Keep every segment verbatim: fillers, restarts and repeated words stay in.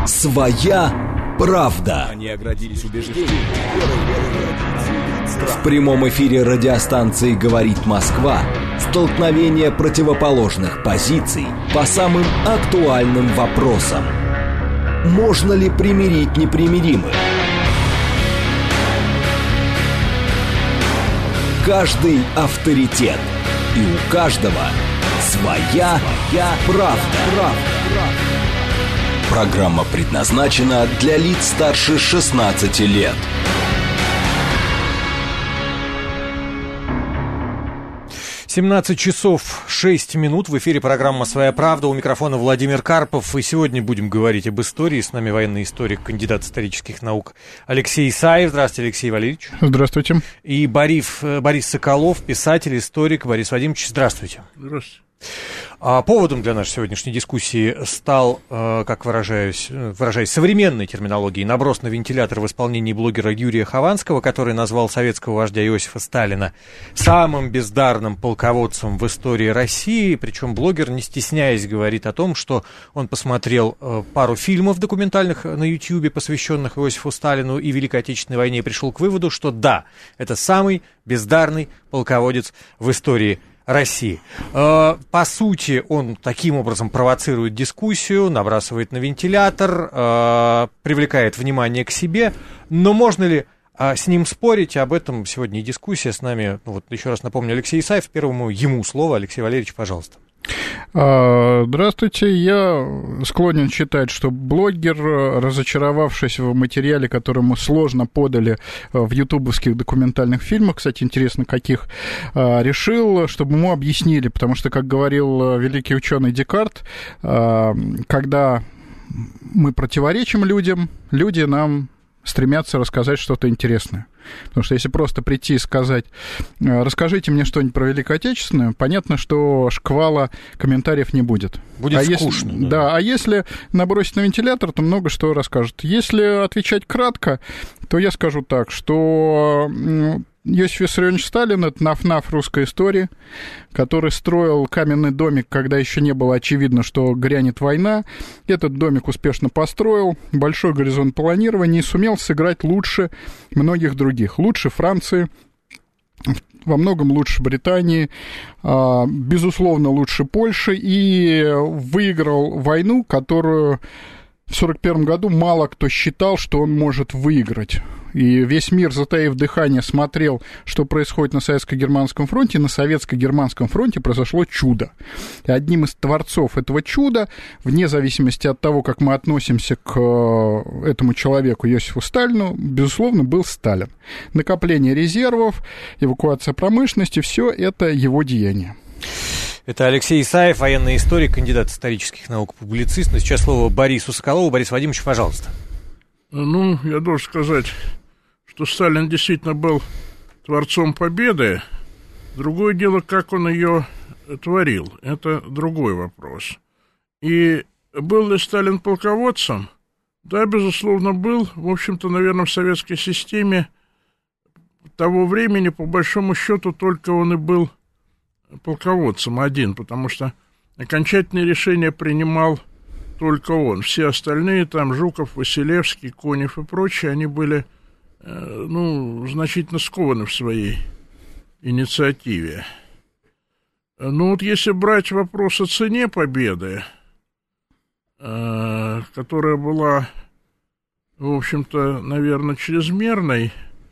Своя правда. Они оградились убеждением. В прямом эфире радиостанции «Говорит Москва» столкновение противоположных позиций по самым актуальным вопросам. Можно ли примирить непримиримых? Каждый авторитет. И у каждого своя, своя правда. правда. Программа предназначена для лиц старше шестнадцати лет. семнадцать часов шесть минут. В эфире программа «Своя правда». У микрофона Владимир Карпов. И сегодня будем говорить об истории. С нами военный историк, кандидат исторических наук Алексей Исаев. Здравствуйте, Алексей Валерьевич. Здравствуйте. И Борис, Борис Соколов, писатель, историк. Борис Вадимович, здравствуйте. Здравствуйте. Поводом для нашей сегодняшней дискуссии стал, как выражаюсь, выражаясь современной терминологией, наброс на вентилятор в исполнении блогера Юрия Хованского, который назвал советского вождя Иосифа Сталина самым бездарным полководцем в истории России. Причем блогер, не стесняясь, говорит о том, что он посмотрел пару фильмов документальных на Ютьюбе, посвященных Иосифу Сталину и Великой Отечественной войне, и пришел к выводу, что да, это самый бездарный полководец в истории России. По сути, он таким образом провоцирует дискуссию, набрасывает на вентилятор, привлекает внимание к себе. Но можно ли с ним спорить? Об этом сегодня и дискуссия с нами. Ну, вот еще раз напомню, Алексей Исаев. Первому ему слово. Алексей Валерьевич, пожалуйста. Здравствуйте. Я склонен считать, что блогер, разочаровавшись в материале, который мы сложно подали в ютубовских документальных фильмах, кстати, интересно, каких, решил, чтобы ему объяснили, потому что, как говорил великий ученый Декарт, когда мы противоречим людям, люди нам стремятся рассказать что-то интересное. Потому что если просто прийти и сказать, расскажите мне что-нибудь про Великую Отечественную, понятно, что шквала комментариев не будет. Будет а скучно. Если, да. да, а если набросить на вентилятор, то много что расскажет. Если отвечать кратко, то я скажу так, что Иосиф Виссарионович Сталин — это наф-наф русской истории, который строил каменный домик, когда еще не было очевидно, что грянет война. Этот домик успешно построил, большой горизонт планирования, и сумел сыграть лучше многих других. Лучше Франции, во многом лучше Британии, безусловно, лучше Польши, и выиграл войну, которую в сорок первом году мало кто считал, что он может выиграть. И весь мир, затаив дыхание, смотрел, что происходит на Советско-Германском фронте. И на Советско-Германском фронте произошло чудо. И одним из творцов этого чуда, вне зависимости от того, как мы относимся к этому человеку, Иосифу Сталину, безусловно, был Сталин. Накопление резервов, эвакуация промышленности — все это его деяние. Это Алексей Исаев, военный историк, кандидат исторических наук, публицист. Но сейчас слово Борису Соколову. Борис Вадимович, пожалуйста. Ну, я должен сказать, что Сталин действительно был творцом победы. Другое дело, как он ее творил. Это другой вопрос. И был ли Сталин полководцем? Да, безусловно, был. В общем-то, наверное, в советской системе того времени, по большому счету, только он и был полководцем один, потому что окончательные решения принимал только он. Все остальные, там, Жуков, Василевский, Конев и прочие, они были, э, ну, значительно скованы в своей инициативе. Ну, вот если брать вопрос о цене победы, э, которая была, в общем-то, наверное, чрезмерной,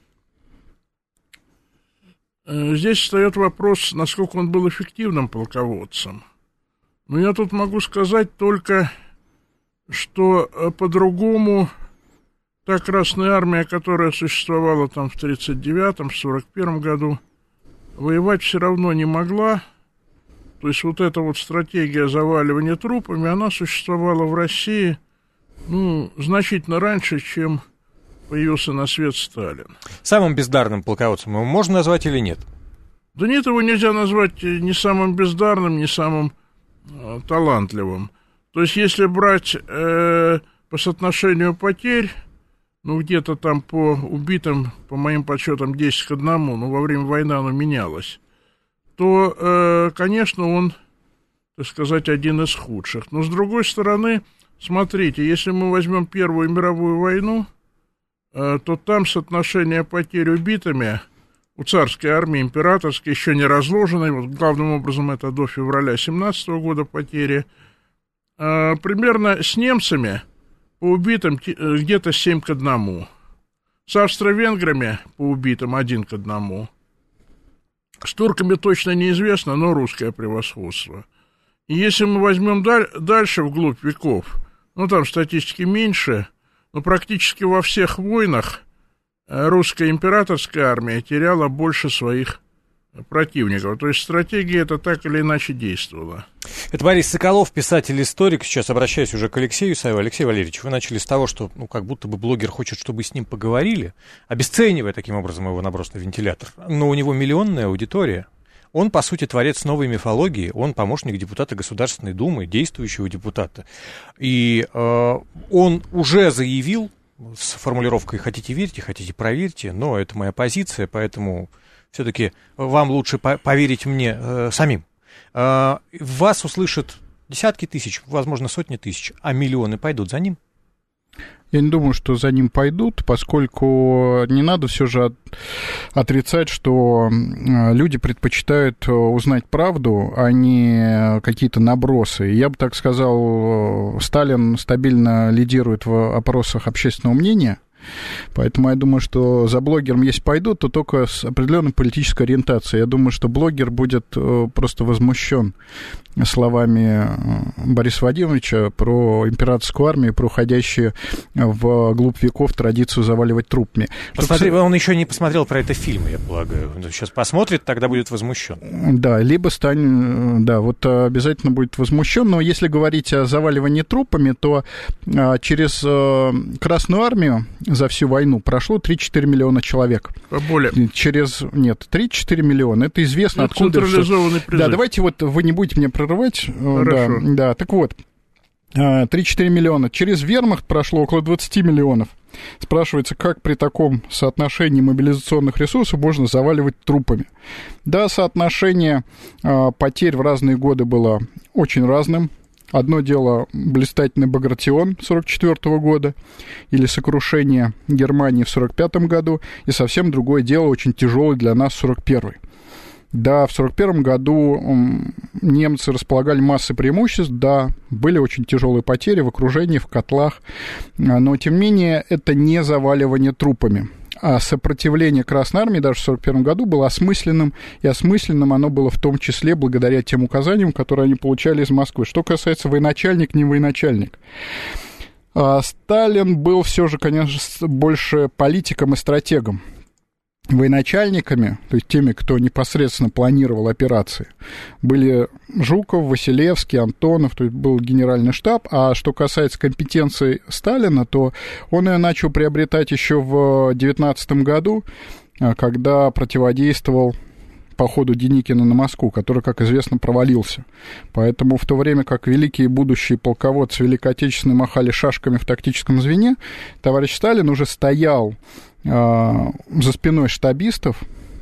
э, здесь встает вопрос, насколько он был эффективным полководцем. Но я тут могу сказать только, что по-другому та Красная Армия, которая существовала там в тридцать девятом, сорок первом году, воевать все равно не могла. То есть вот эта вот стратегия заваливания трупами, она существовала в России, ну, значительно раньше, чем появился на свет Сталин. Самым бездарным полководцем его можно назвать или нет? Да нет, его нельзя назвать ни самым бездарным, ни самым э, талантливым. То есть, если брать э, по соотношению потерь, ну, где-то там по убитым, по моим подсчетам, десять к одному, но во время войны оно менялось, то, э, конечно, он, так сказать, один из худших. Но, с другой стороны, смотрите, если мы возьмем Первую мировую войну, то там соотношение потерь убитыми у царской армии, императорской, еще не разложенной, вот главным образом это до февраля семнадцатого года потери, примерно с немцами по убитым где-то семь к одному, с австро-венграми по убитым один к одному, с турками точно неизвестно, но русское превосходство. И если мы возьмем даль- дальше вглубь веков, ну там статистики меньше, но практически во всех войнах русская императорская армия теряла больше своих противников. То есть стратегия эта так или иначе действовала. Это Борис Соколов, писатель-историк. Сейчас обращаюсь уже к Алексею Исаеву. Алексей Валерьевич, вы начали с того, что ну, как будто бы блогер хочет, чтобы с ним поговорили, обесценивая таким образом его наброс на вентилятор. Но у него миллионная аудитория. Он, по сути, творец новой мифологии, он помощник депутата Государственной Думы, действующего депутата. И э, он уже заявил с формулировкой «хотите верьте, хотите проверьте», но это моя позиция, поэтому все-таки вам лучше по- поверить мне э, самим. Э, вас услышат десятки тысяч, возможно, сотни тысяч, а миллионы пойдут за ним. Я не думаю, что за ним пойдут, поскольку не надо все же от, отрицать, что люди предпочитают узнать правду, а не какие-то набросы. Я бы так сказал, Сталин стабильно лидирует в опросах общественного мнения, поэтому я думаю, что за блогером, если пойдут, то только с определенной политической ориентацией. Я думаю, что блогер будет просто возмущен словами Бориса Владимировича про императорскую армию, про уходящие в глубь веков традицию заваливать трупами. Посмотри, что, он еще не посмотрел про это фильм, я полагаю. Сейчас посмотрит, тогда будет возмущен. Да, либо стань, да, вот обязательно будет возмущен. Но если говорить о заваливании трупами, то через Красную армию за всю войну прошло три-четыре миллиона человек. Поболее. Через, нет, три-четыре миллиона. Это известно, это откуда... Централизованный призыв. Да, давайте вот вы не будете мне прерывать. Хорошо. Да, да, так вот, три-четыре миллиона. Через вермахт прошло около двадцать миллионов. Спрашивается, как при таком соотношении мобилизационных ресурсов можно заваливать трупами? Да, соотношение потерь в разные годы было очень разным. Одно дело блистательный Багратион сорок четвёртого года или сокрушение Германии в сорок пятом году, и совсем другое дело, очень тяжелый для нас сорок первый. Да, в сорок первом году немцы располагали массой преимуществ, да, были очень тяжелые потери в окружении, в котлах, но, тем не менее, это не заваливание трупами. А сопротивление Красной армии даже в сорок первом году было осмысленным, и осмысленным оно было в том числе благодаря тем указаниям, которые они получали из Москвы. Что касается военачальник, не военачальник. Сталин был все же, конечно, больше политиком и стратегом. Военачальниками, то есть теми, кто непосредственно планировал операции, были Жуков, Василевский, Антонов, то есть был генеральный штаб. А что касается компетенции Сталина, то он ее начал приобретать еще в девятнадцатом году, когда противодействовал походу Деникина на Москву, который, как известно, провалился. Поэтому в то время как великие будущие полководцы Великой Отечественной махали шашками в тактическом звене, товарищ Сталин уже стоял за спиной штабистов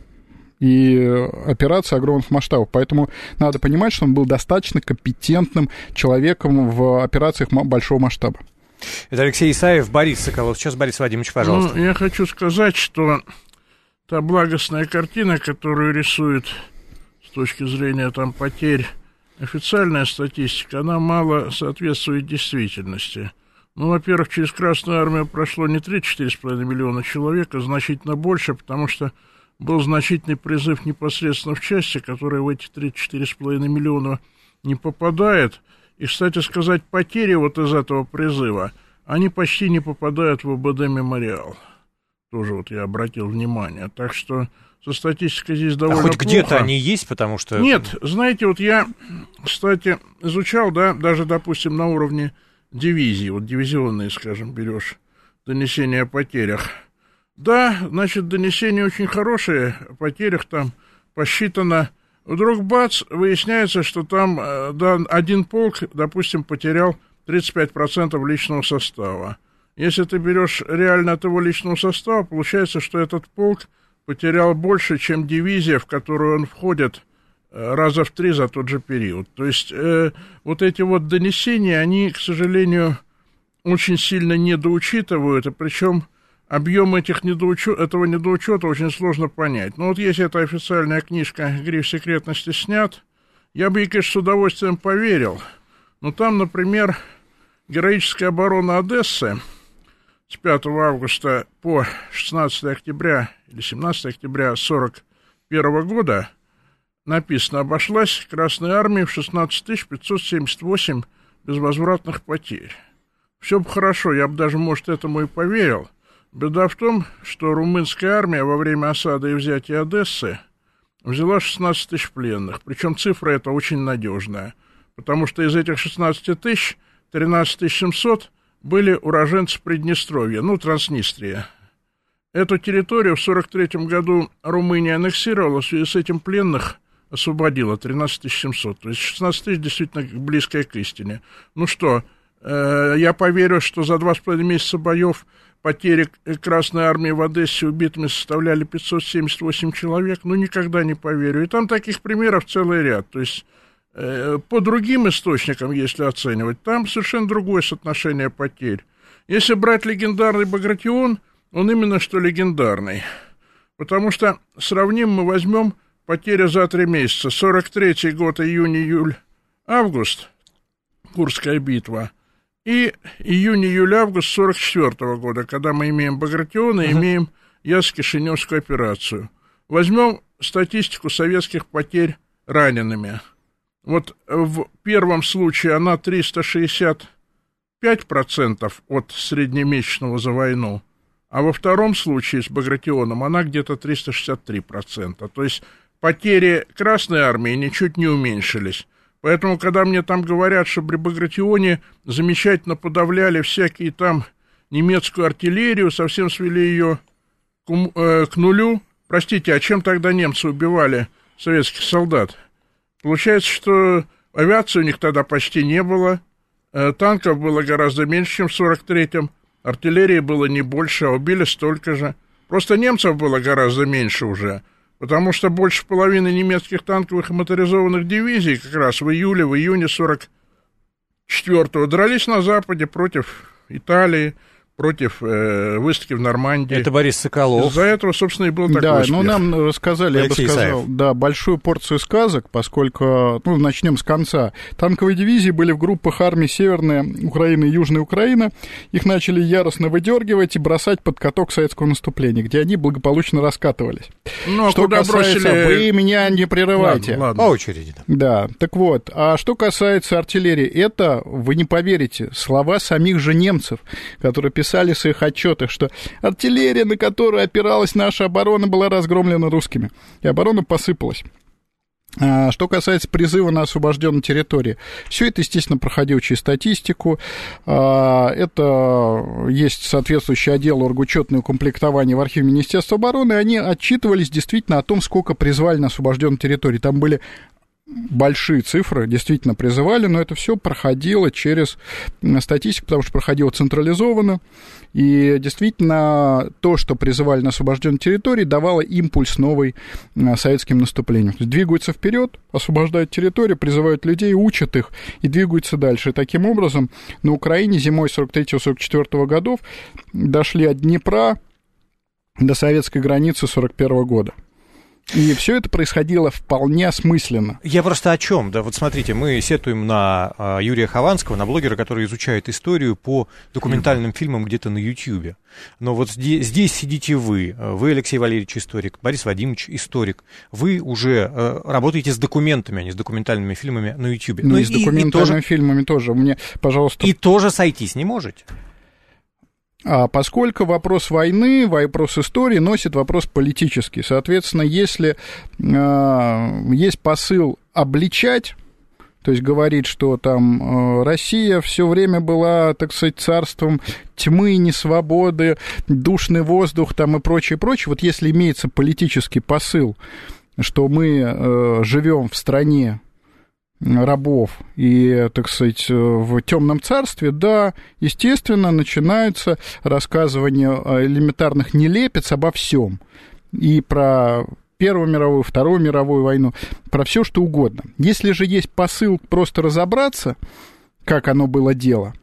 и операции огромных масштабов. Поэтому надо понимать, что он был достаточно компетентным человеком в операциях большого масштаба. Это Алексей Исаев, Борис Соколов. Сейчас, Борис Вадимович, пожалуйста. Ну, я хочу сказать, что та благостная картина, которую рисует с точки зрения там потерь официальная статистика, она мало соответствует действительности. Ну, во-первых, через Красную армию прошло не три-четыре с половиной миллиона человек, а значительно больше, потому что был значительный призыв непосредственно в части, которая в эти три-четыре с половиной миллиона не попадает. И, кстати сказать, потери вот из этого призыва, они почти не попадают в ОБД «Мемориал». Тоже вот я обратил внимание. Так что со статистикой здесь довольно плохо. А хоть где-то они есть, потому что... Нет, знаете, вот я, кстати, изучал, да, даже, допустим, на уровне дивизии, вот дивизионные, скажем, берешь донесения о потерях. Да, значит, донесения очень хорошие, о потерях там посчитано. Вдруг, бац, выясняется, что там да, один полк, допустим, потерял тридцать пять процентов личного состава. Если ты берешь реально от его личного состава, получается, что этот полк потерял больше, чем дивизия, в которую он входит, раза в три за тот же период. То есть э, вот эти вот донесения, они, к сожалению, очень сильно недоучитывают, и причем объем этих недоучё... этого недоучета очень сложно понять. Но вот если эта официальная книжка «Гриф секретности» снят, я бы ей, конечно, с удовольствием поверил. Но там, например, героическая оборона Одессы с пятого августа по шестнадцатое октября или семнадцатое октября сорок первого года написано: обошлась Красной Армии в шестнадцать тысяч пятьсот семьдесят восемь безвозвратных потерь. Все бы хорошо, я бы даже, может, этому и поверил. Беда в том, что румынская армия во время осады и взятия Одессы взяла шестнадцать тысяч пленных. Причем цифра эта очень надежная, потому что из этих шестнадцати тысяч тринадцать тысяч семьсот были уроженцы Приднестровья, ну, Транснистрия. Эту территорию в сорок третьем году Румыния аннексировала, в связи с этим пленных освободила тринадцать тысяч семьсот. То есть шестнадцать тысяч действительно близкая к истине. Ну что, э, я поверю, что за два с половиной месяца боев потери Красной Армии в Одессе убитыми составляли пятьсот семьдесят восемь человек? Ну, никогда не поверю. И там таких примеров целый ряд. То есть э, по другим источникам, если оценивать, там совершенно другое соотношение потерь. Если брать легендарный Багратион, он именно что легендарный. Потому что сравним, мы возьмем потери за три месяца. сорок третий год, июнь, июль, август, Курская битва. И июнь, июль, август сорок четвёртого года, когда мы имеем Багратиона и uh-huh. имеем Ясс-Кишиневскую операцию. Возьмем статистику советских потерь ранеными. Вот в первом случае она триста шестьдесят пять процентов от среднемесячного за войну, а во втором случае с Багратионом она где-то триста шестьдесят три процента. То есть потери Красной Армии ничуть не уменьшились. Поэтому, когда мне там говорят, что при Багратионе замечательно подавляли всякие там немецкую артиллерию, совсем свели ее к, э, к нулю. Простите, а чем тогда немцы убивали советских солдат? Получается, что авиации у них тогда почти не было, э, танков было гораздо меньше, чем в сорок третьем, артиллерии было не больше, а убили столько же. Просто немцев было гораздо меньше уже. Потому что больше половины немецких танковых и моторизованных дивизий как раз в июле, в июне сорок четвёртого дрались на Западе против Италии, против э, выставки в Нормандии. Это Борис Соколов. Из-за этого, собственно, и был такой Да, успех. ну нам рассказали, Алексей я бы сказал, Исаев. да, большую порцию сказок, поскольку, ну, начнем с конца. Танковые дивизии были в группах армий Северная Украина и Южная Украина. Их начали яростно выдергивать и бросать под каток советского наступления, где они благополучно раскатывались. Ну, а что куда касается... бросили... Вы меня не прерывайте. Ладно, ладно. По очереди. Да, так вот, а что касается артиллерии, это, вы не поверите, слова самих же немцев, которые писали в своих отчетах, что артиллерия, на которую опиралась наша оборона, была разгромлена русскими, и оборона посыпалась. А что касается призыва на освобожденной территории, все это, естественно, проходило через статистику. Это есть соответствующий отдел оргучетное укомплектование в архиве Министерства обороны, и они отчитывались действительно о том, сколько призвали на освобожденной территории. Там были большие цифры, действительно призывали, но это все проходило через статистику, потому что проходило централизованно, и действительно то, что призывали на освобожденной территории, давало импульс новый советским наступлениям. Двигаются вперед, освобождают территорию, призывают людей, учат их и двигаются дальше. И таким образом на Украине зимой сорок третьего сорок четвёртого годов дошли от Днепра до советской границы сорок первого года. И все это происходило вполне осмысленно. Я просто о чем? Да, вот смотрите, мы сетуем на а, Юрия Хованского, на блогера, который изучает историю по документальным фильмам где-то на Ютьюбе. Но вот здесь, здесь сидите вы, вы, Алексей Валерьевич, историк, Борис Вадимович, историк. Вы уже э, работаете с документами, а не с документальными фильмами на Ютьюбе. Ну, ну и с документальными и тоже, фильмами тоже. Мне, пожалуйста... И тоже сойтись не можете? А поскольку вопрос войны, вопрос истории носит вопрос политический, соответственно, если э, есть посыл обличать, то есть говорить, что там э, Россия все время была, так сказать, царством тьмы, несвободы, душный воздух там и прочее, прочее, вот если имеется политический посыл, что мы э, живем в стране рабов и, так сказать, в темном царстве, да, естественно, начинается рассказывание элементарных нелепиц обо всем. И про Первую мировую, Вторую мировую войну, про все что угодно. Если же есть посыл просто разобраться, как оно было дело,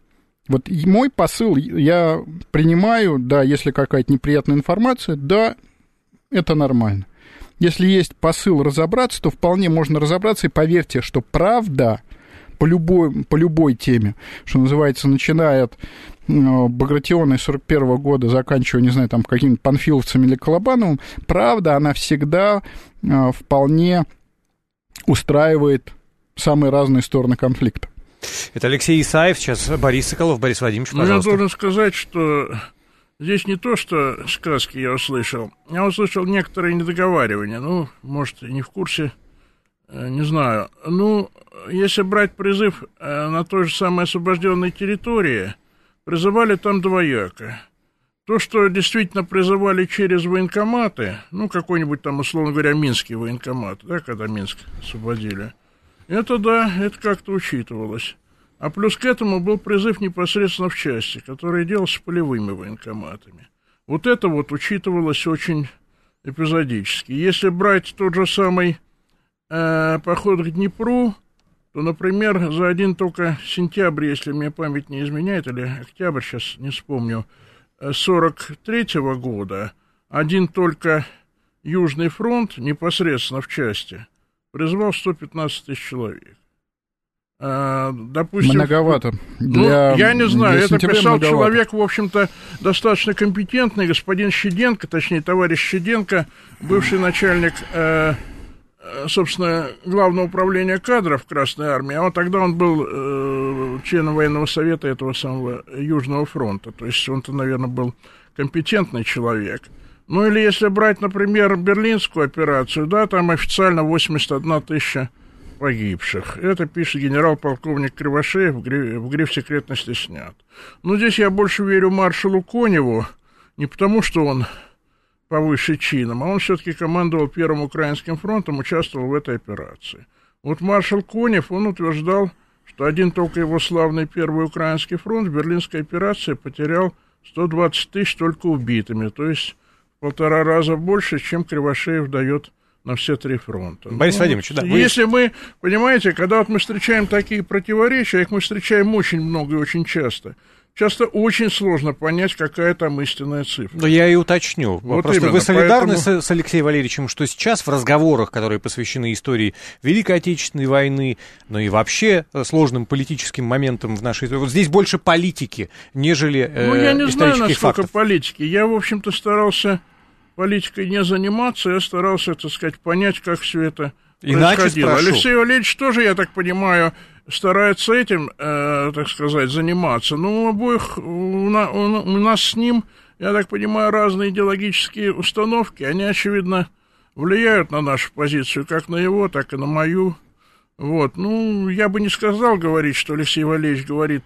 Вот мой посыл я принимаю, да, если какая-то неприятная информация, да, это нормально. Если есть посыл разобраться, то вполне можно разобраться, и поверьте, что правда по любой, по любой теме, что называется, начиная от Багратиона из сорок первого года, заканчивая, не знаю, там, какими-то панфиловцами или Колобановым, правда, она всегда э, вполне устраивает самые разные стороны конфликта. Это Алексей Исаев, сейчас Борис Соколов. Борис Владимирович, пожалуйста. Ну, я должен сказать, что здесь не то, что сказки я услышал, я услышал некоторые недоговаривания. Ну, может, не в курсе, не знаю. Ну, если брать призыв на той же самой освобожденной территории, призывали там двояко. То, что действительно призывали через военкоматы, ну, какой-нибудь там, условно говоря, минский военкомат, да, когда Минск освободили, это да, это как-то учитывалось. А плюс к этому был призыв непосредственно в части, который делался полевыми военкоматами. Вот это вот учитывалось очень эпизодически. Если брать тот же самый э, поход к Днепру, то, например, за один только сентябрь, если мне память не изменяет, или октябрь, сейчас не вспомню, сорок третьего года, один только Южный фронт непосредственно в части призвал сто пятнадцать тысяч человек. А, допустим, многовато. Для, ну, я не знаю, это писал многовато. Человек, в общем-то, достаточно компетентный, господин Щеденко, точнее, товарищ Щеденко, бывший начальник, э, собственно, Главного управления кадров Красной Армии, а вот тогда он был э, членом военного совета этого самого Южного фронта, то есть он-то, наверное, был компетентный человек. Ну, или если брать, например, Берлинскую операцию, да, там официально восемьдесят одна тысяча погибших. Это пишет генерал-полковник Кривошеев, в гриф, в гриф секретности снят. Но здесь я больше верю маршалу Коневу, не потому что он повыше чином, а он все-таки командовал Первым Украинским фронтом, участвовал в этой операции. Вот маршал Конев, он утверждал, что один только его славный Первый Украинский фронт в Берлинской операции потерял сто двадцать тысяч только убитыми, то есть в полтора раза больше, чем Кривошеев дает на все три фронта. Борис ну, Владимирович, да. Если вы... мы, понимаете, когда вот мы встречаем такие противоречия, их мы встречаем очень много и очень часто, часто очень сложно понять, какая там истинная цифра. Но я и уточню. Вот просто именно, вы солидарны поэтому... с, с Алексеем Валерьевичем, что сейчас в разговорах, которые посвящены истории Великой Отечественной войны, но и вообще сложным политическим моментам в нашей истории, вот здесь больше политики, нежели э, ну, я не знаю, насколько фактов. политики. Я, в общем-то, старался политикой не заниматься, я старался, так сказать, понять, как все это Иначе происходило. спрошу. Алексей Валерьевич тоже, я так понимаю, старается этим, э, так сказать, заниматься. Но у обоих, у, на, у, у нас с ним, я так понимаю, разные идеологические установки. Они, очевидно, влияют на нашу позицию, как на его, так и на мою. Вот. Ну, я бы не сказал говорить, что Алексей Валерьевич говорит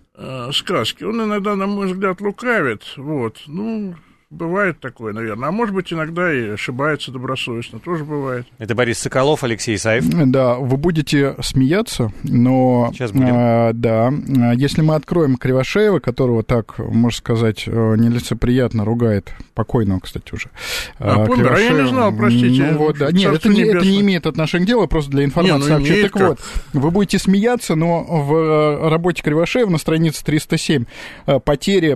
э, сказки. Он иногда, на мой взгляд, лукавит. Вот. Ну... Бывает такое, наверное. А может быть, иногда и ошибается добросовестно. Тоже бывает. Это Борис Соколов, Алексей Исаев. Да, вы будете смеяться, но... Сейчас будем. А, да, если мы откроем Кривошеева, которого так, можно сказать, нелицеприятно ругает, покойного, кстати, уже. А, помер, а я не знал, простите. Ну, вот, да. Нет, это не, это не имеет отношения к делу, просто для информации. Не, ну, имеет, так как? Вот, вы будете смеяться, но в работе Кривошеева на странице триста семь потери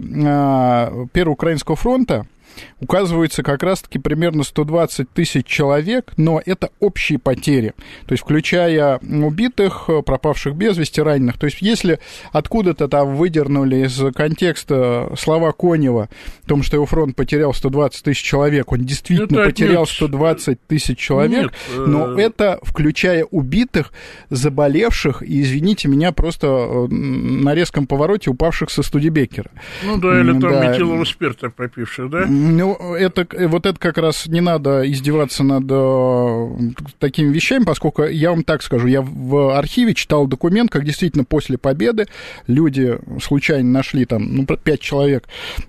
Первого Украинского фронта указывается как раз-таки примерно сто двадцать тысяч человек, но это общие потери, то есть включая убитых, пропавших без вести, раненых. То есть если откуда-то там выдернули из контекста слова Конева о том, что его фронт потерял сто двадцать тысяч человек, он действительно это потерял сто двадцать тысяч человек, нет, но это включая убитых, заболевших и, извините меня, просто на резком повороте упавших со Студебекера. Ну да, или там да. метилового спирта попивших, да? Ну, это, вот это как раз не надо издеваться над э, такими вещами, поскольку я вам так скажу, я в архиве читал документ, как действительно после победы люди случайно нашли там, ну, пять человек,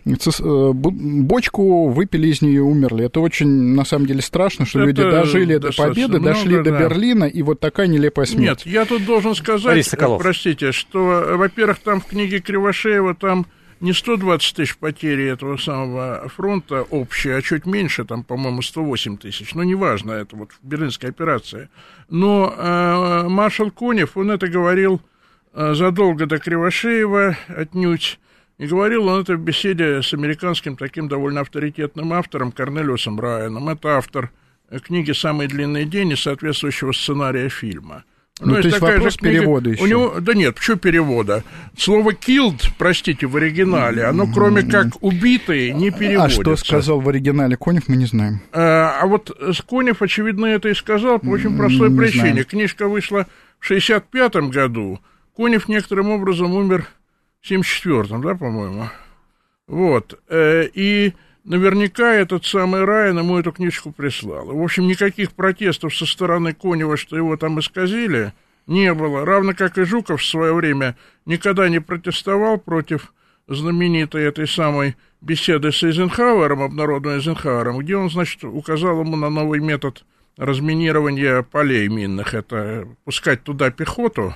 бочку, выпили из нее и умерли. Это очень, на самом деле, страшно, что это люди дожили до победы, много, дошли до да. Берлина, и вот такая нелепая смерть. Нет, я тут должен сказать, простите, что, во-первых, там в книге Кривошеева там не сто двадцать тысяч потери этого самого фронта общие, а чуть меньше, там, по-моему, сто восемь тысяч. Ну, неважно, это вот берлинская операция. Но э, маршал Конев, он это говорил задолго до Кривошеева отнюдь. И говорил он это в беседе с американским таким довольно авторитетным автором Корнелиусом Райаном. Это автор книги «Самый длинный день» и соответствующего сценария фильма. Ну, то есть вопрос перевода еще. У него, да нет, почему перевода? Слово killed, простите, в оригинале, оно кроме как убитый не переводится. А что сказал в оригинале Конев, мы не знаем. А, а вот Конев, очевидно, это и сказал по очень простой не причине. Знаем. Книжка вышла в шестьдесят пятом году, Конев некоторым образом умер в семьдесят четвёртом, да, по-моему? Вот, и... Наверняка этот самый Райан ему эту книжку прислал. В общем, никаких протестов со стороны Конева, что его там исказили, не было. Равно как и Жуков в свое время никогда не протестовал против знаменитой этой самой беседы с Эйзенхауэром, обнародованной Эйзенхауэром, где он, значит, указал ему на новый метод разминирования полей минных. Это пускать туда пехоту,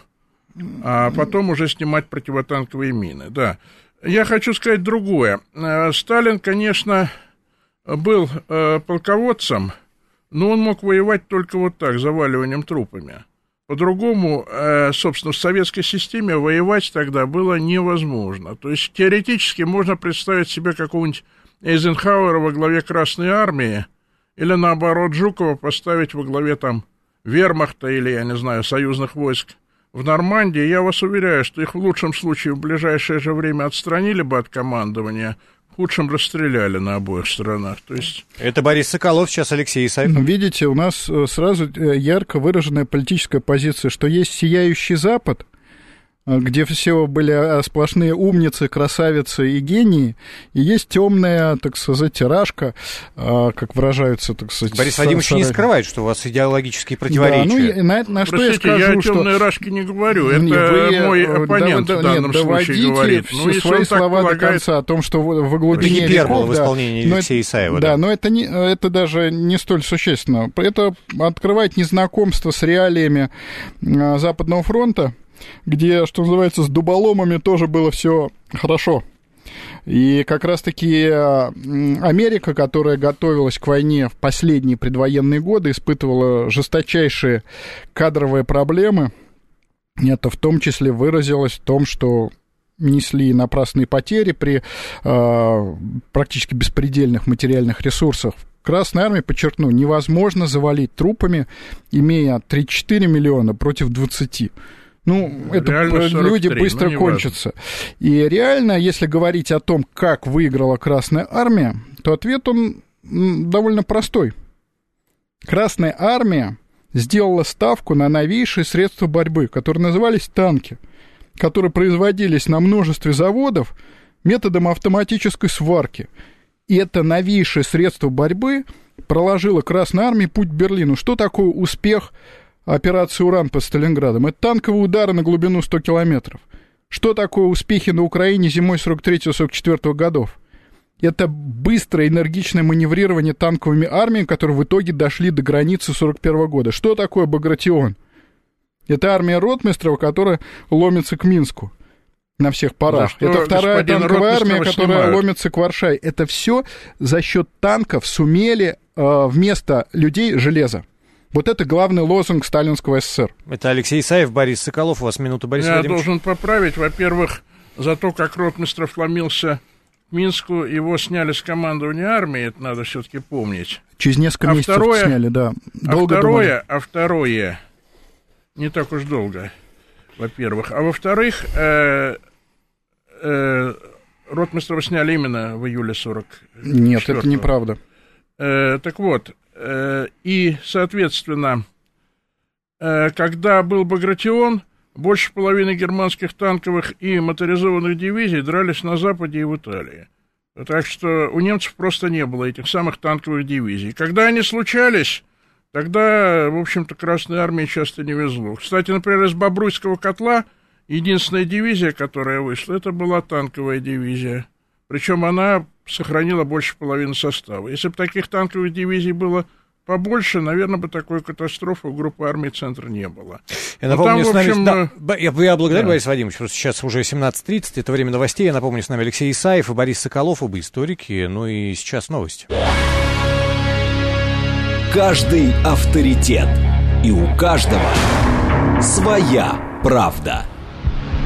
а потом уже снимать противотанковые мины, да. Я хочу сказать другое. Сталин, конечно, был э, полководцем, но он мог воевать только вот так, заваливанием трупами. По-другому, э, собственно, в советской системе воевать тогда было невозможно. То есть теоретически можно представить себе какого-нибудь Эйзенхауэра во главе Красной Армии или, наоборот, Жукова поставить во главе там вермахта или, я не знаю, союзных войск в Нормандии. Я вас уверяю, что их в лучшем случае в ближайшее же время отстранили бы от командования, в худшем расстреляли на обоих сторонах. То есть... Это Борис Соколов, сейчас Алексей Исаев. Ну, видите, у нас сразу ярко выраженная политическая позиция, что есть сияющий Запад, где все были сплошные умницы, красавицы и гении, и есть темная, так сказать, тиражка, как выражаются, так сказать... Борис Вадимович не скрывает, что у вас идеологические противоречия. Да, ну, на, на что Простите, я скажу, я что... темные рашки не говорю, это вы, мой оппонент да, в данном нет, случае говорит. Ну, все свои слова полагает... до конца о том, что во глубине не веков... в исполнении да, Алексея Исаева. Да, да, но это, не, это даже не столь существенно. Это открывает незнакомство с реалиями Западного фронта, где, что называется, с дуболомами тоже было все хорошо. И как раз-таки Америка, которая готовилась к войне в последние предвоенные годы, испытывала жесточайшие кадровые проблемы. Это в том числе выразилось в том, что несли напрасные потери при э, практически беспредельных материальных ресурсах. Красная армия, подчеркну, невозможно завалить трупами, имея три-четыре миллиона против двадцати. Ну, это люди быстро ну, кончатся. И реально, если говорить о том, как выиграла Красная Армия, то ответ он довольно простой. Красная Армия сделала ставку на новейшие средства борьбы, которые назывались танки, которые производились на множестве заводов методом автоматической сварки. И это новейшее средство борьбы проложило Красной Армии путь к Берлину. Что такое успех операции «Уран» под Сталинградом? Это танковые удары на глубину сто километров. Что такое успехи на Украине зимой сорок третьего сорок четвёртого годов? Это быстрое, энергичное маневрирование танковыми армиями, которые в итоге дошли до границы сорок первого года. Что такое Багратион? Это армия Ротмистрова, которая ломится к Минску на всех парах. Да, это вторая танковая армия, которая снимают. ломится к Варшаве. Это все за счет танков сумели э, вместо людей железо. Вот это главный лозунг сталинского СССР. Это Алексей Исаев, Борис Соколов. У вас минута, Борис Я Владимирович. должен поправить. Во-первых, за то, как Ротмистров ломился к Минску, его сняли с командования армии, это надо все-таки помнить. Через несколько а месяцев второе, сняли, да. Долго а, второе, думали. а второе, не так уж долго, во-первых. А во-вторых, э, э, Ротмистрова сняли именно в июле сорок четвёртого. Нет, это неправда. Э, так вот, и, соответственно, когда был Багратион, больше половины германских танковых и моторизованных дивизий дрались на Западе и в Италии. Так что у немцев просто не было этих самых танковых дивизий. Когда они случались, тогда, в общем-то, Красной Армии часто не везло. Кстати, например, из Бобруйского котла единственная дивизия, которая вышла, это была танковая дивизия. Причем она сохранила больше половины состава. Если бы таких танковых дивизий было побольше, наверное, бы такой катастрофы у группы армий «Центр» не было. Я напомню, там, с нами... общем... да, я, я благодарю, да. Борис Вадимович, просто сейчас уже семнадцать тридцать, это время новостей. Я напомню, с нами Алексей Исаев и Борис Соколов, оба историки. Ну и сейчас новости. Каждый авторитет. И у каждого своя правда.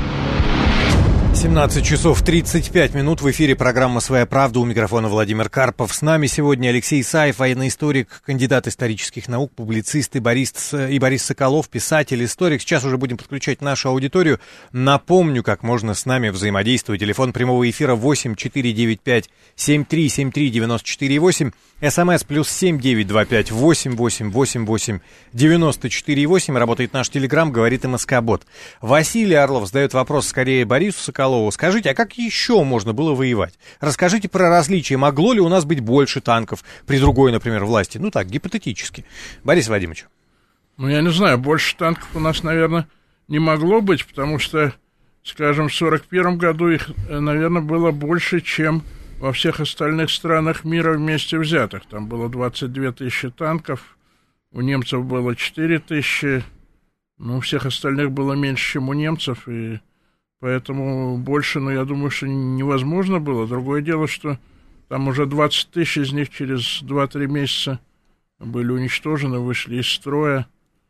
семнадцать часов тридцать пять минут. В эфире программа «Своя правда». У микрофона Владимир Карпов. С нами сегодня Алексей Исаев, военный историк, кандидат исторических наук, публицист и Борис, и Борис Соколов, писатель, историк. Сейчас уже будем подключать нашу аудиторию. Напомню, как можно с нами взаимодействовать. Телефон прямого эфира восемь четыре девять пять семь три семь три девяносто четыре восемь. СМС плюс семь девять два пять восемь восемь восемь восемь девяносто четыре восемь. Работает наш телеграм, говорит МСК-бот. Василий Орлов задает вопрос скорее Борису Соколову. Скажите, а как еще можно было воевать? Расскажите про различия. Могло ли у нас быть больше танков при другой, например, власти? Ну так, гипотетически. Борис Владимирович. Ну, я не знаю, больше танков у нас, наверное, не могло быть, потому что, скажем, в сорок первом году их, наверное, было больше, чем во всех остальных странах мира вместе взятых. Там было двадцать две тысячи танков, у немцев было четыре тысячи, ну, у всех остальных было меньше, чем у немцев, и поэтому больше, ну, я думаю, что невозможно было. Другое дело, что там уже двадцать тысяч из них через два-три месяца были уничтожены, вышли из строя.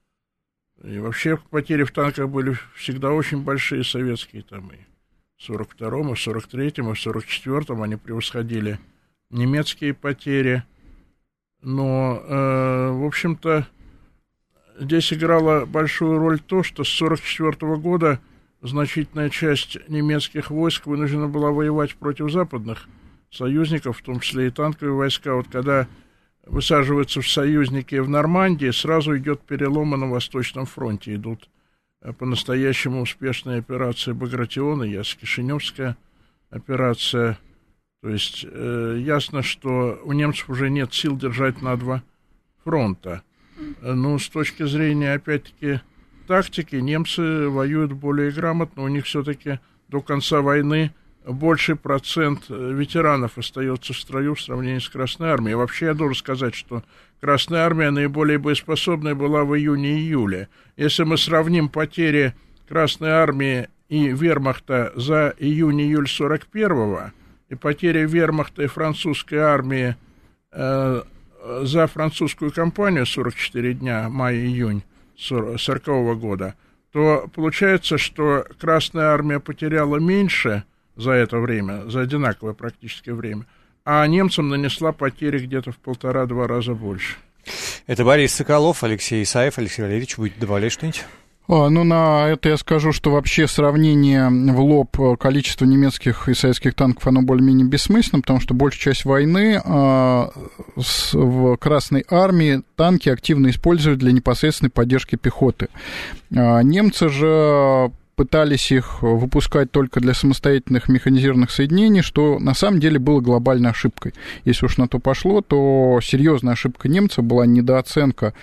И вообще потери в танках были всегда очень большие, советские, там и в сорок втором, и в сорок третьем, и в сорок четвёртом они превосходили немецкие потери. Но, э, в общем-то, здесь играло большую роль то, что с сорок четвёртого года значительная часть немецких войск вынуждена была воевать против западных союзников, в том числе и танковые войска. Вот когда высаживаются в союзники в Нормандии, сразу идет перелом на Восточном фронте. Идут по-настоящему успешные операции Багратион и Ясс-Кишиневская операция. То есть э, ясно, что у немцев уже нет сил держать на два фронта. Но с точки зрения, опять-таки, тактики, немцы воюют более грамотно. У них все-таки до конца войны больший процент ветеранов остается в строю в сравнении с Красной Армией. Вообще, я должен сказать, что Красная Армия наиболее боеспособная была в июне-июле. Если мы сравним потери Красной Армии и вермахта за июнь-июль сорок первого и потери вермахта и французской армии э, за французскую кампанию сорок четыре дня, май-июнь сорокового года, то получается, что Красная Армия потеряла меньше за это время, за одинаковое практически время, а немцам нанесла потери где-то в полтора-два раза больше. Это Борис Соколов, Алексей Исаев. Алексей Валерьевич, будете добавлять что-нибудь? А, ну, на это я скажу, что вообще сравнение в лоб количества немецких и советских танков, оно более-менее бессмысленно, потому что большая часть войны а, с, в Красной Армии танки активно используют для непосредственной поддержки пехоты. А, немцы же пытались их выпускать только для самостоятельных механизированных соединений, что на самом деле было глобальной ошибкой. Если уж на то пошло, то серьезная ошибка немцев была недооценка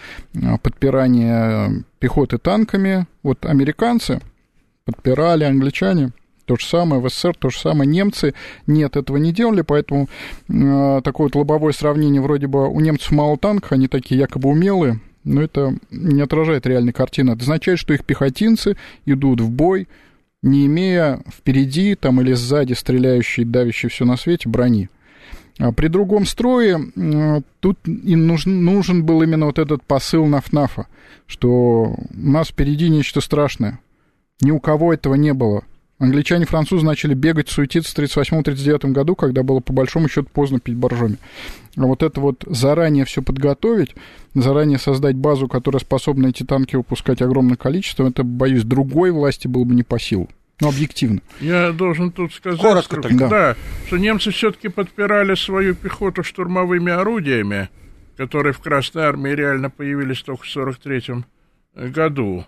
подпирания пехоты танками. Вот американцы подпирали, англичане то же самое, в СССР то же самое, немцы нет, этого не делали, поэтому э, такое вот лобовое сравнение, вроде бы у немцев мало танков, они такие якобы умелые, но это не отражает реальной картины. Это означает, что их пехотинцы идут в бой, не имея впереди там, или сзади стреляющей, давящей все на свете брони. А при другом строе тут им нужен, нужен был именно вот этот посыл наф-нафа, что у нас впереди нечто страшное. Ни у кого этого не было. Англичане и французы начали бегать, суетиться в тридцать восьмом — тридцать девятом году, когда было по большому счету поздно пить боржоми. А вот это вот заранее все подготовить, заранее создать базу, которая способна эти танки выпускать огромное количество, это, боюсь, другой власти было бы не по силу. Ну, объективно. Я должен тут сказать, Коротко, что, да. Да, что немцы все-таки подпирали свою пехоту штурмовыми орудиями, которые в Красной Армии реально появились только в сорок третьем году.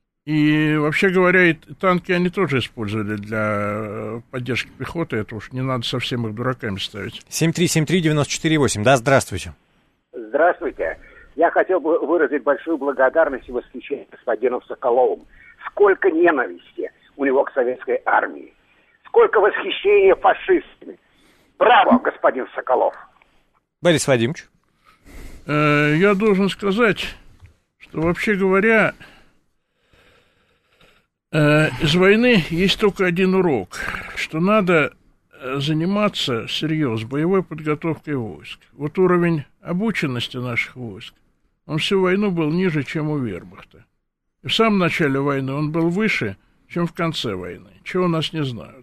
И, вообще говоря, и танки они тоже использовали для поддержки пехоты. Это уж не надо совсем их дураками ставить. семь три семь три девяносто четыре восемь. Да, здравствуйте. Здравствуйте. Я хотел бы выразить большую благодарность и восхищение господину Соколову. Сколько ненависти у него к советской армии. Сколько восхищения фашистами. Браво, господин Соколов. Борис Владимирович. Э, я должен сказать, что, вообще говоря, из войны есть только один урок, что надо заниматься серьезно боевой подготовкой войск. Вот уровень обученности наших войск, он всю войну был ниже, чем у вермахта. И в самом начале войны он был выше, чем в конце войны, чего у нас не знают.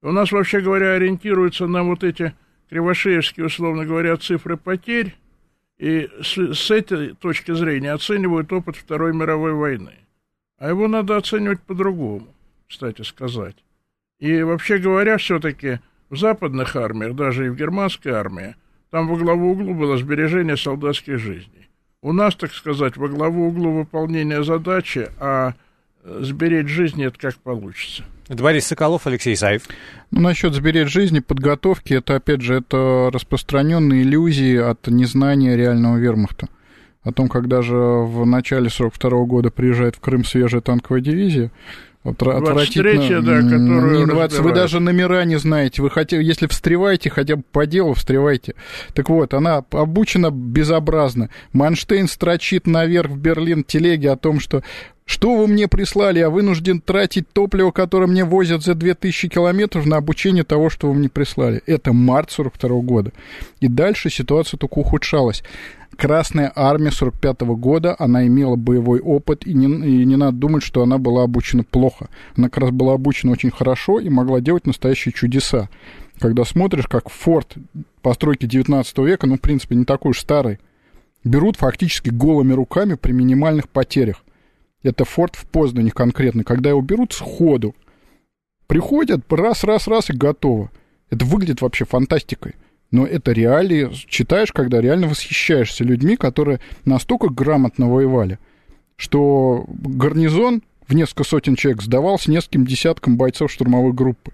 У нас, вообще говоря, ориентируются на вот эти кривошеевские, условно говоря, цифры потерь, и с, с этой точки зрения оценивают опыт Второй мировой войны. А его надо оценивать по-другому, кстати сказать. И, вообще говоря, все-таки в западных армиях, даже и в германской армии, там во главу углу было сбережение солдатских жизней. У нас, так сказать, во главу углу выполнения задачи, а сберечь жизни — это как получится. Это Борис Соколов, Алексей Исаев. Ну, насчет сберечь жизни, подготовки, это, опять же, это распространенные иллюзии от незнания реального вермахта. О том, когда же в начале сорок второго года приезжает в Крым свежая танковая дивизия, отвратительно. Да, которую двадцать, вы даже номера не знаете. Вы хотя, если встреваете, хотя бы по делу встревайте. Так вот, она обучена безобразно. Манштейн строчит наверх в Берлин телеги о том, что что вы мне прислали, я вынужден тратить топливо, которое мне возят за две тысячи километров на обучение того, что вы мне прислали. Это март сорок второго года. И дальше ситуация только ухудшалась. Красная армия сорок пятого года, она имела боевой опыт, и не, и не надо думать, что она была обучена плохо. Она как раз была обучена очень хорошо и могла делать настоящие чудеса. Когда смотришь, как форт постройки девятнадцатого века, ну, в принципе, не такой уж старый, берут фактически голыми руками при минимальных потерях. Это форт в Познане конкретно. Когда его берут сходу, приходят, раз, раз, раз, и готово. Это выглядит вообще фантастикой. Но это реалии, читаешь, когда реально восхищаешься людьми, которые настолько грамотно воевали, что гарнизон в несколько сотен человек сдавался нескольким десяткам бойцов штурмовой группы.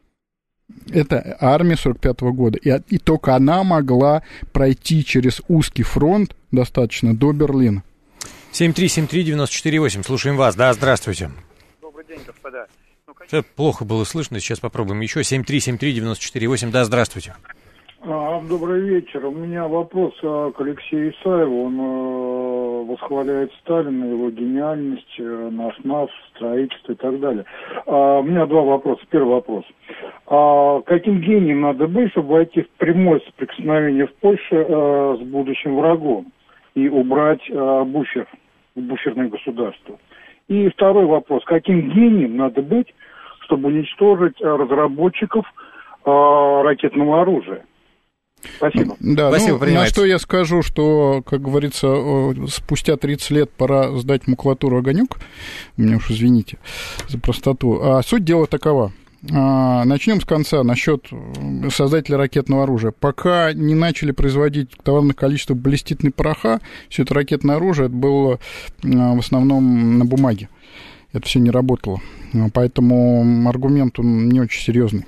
Это армия сорок пятого года. И, и только она могла пройти через узкий фронт достаточно до Берлина. семь три семь три девять четыре восемь. Слушаем вас. Да, здравствуйте. Добрый день, господа. Ну, конечно... Плохо было слышно, сейчас попробуем еще. семь три семь три девять четыре восемь. Да, здравствуйте. А, добрый вечер. У меня вопрос к Алексею Исаеву. Он э, восхваляет Сталина, его гениальность, э, наш НАФ, строительство и так далее. А, у меня два вопроса. Первый вопрос. А, каким гением надо быть, чтобы войти в прямое соприкосновение в Польше э, с будущим врагом и убрать э, буфер, буферное государство? И второй вопрос. Каким гением надо быть, чтобы уничтожить э, разработчиков э, ракетного оружия? Спасибо. Да, Спасибо, ну, на что я скажу, что, как говорится, спустя тридцать лет пора сдать макулатуру «Огонек». Мне уж извините за простоту. А суть дела такова. Начнем с конца насчет создателя ракетного оружия. Пока не начали производить товарное количество баллиститной пороха, все это ракетное оружие это было в основном на бумаге. Это все не работало. Поэтому аргумент он не очень серьезный.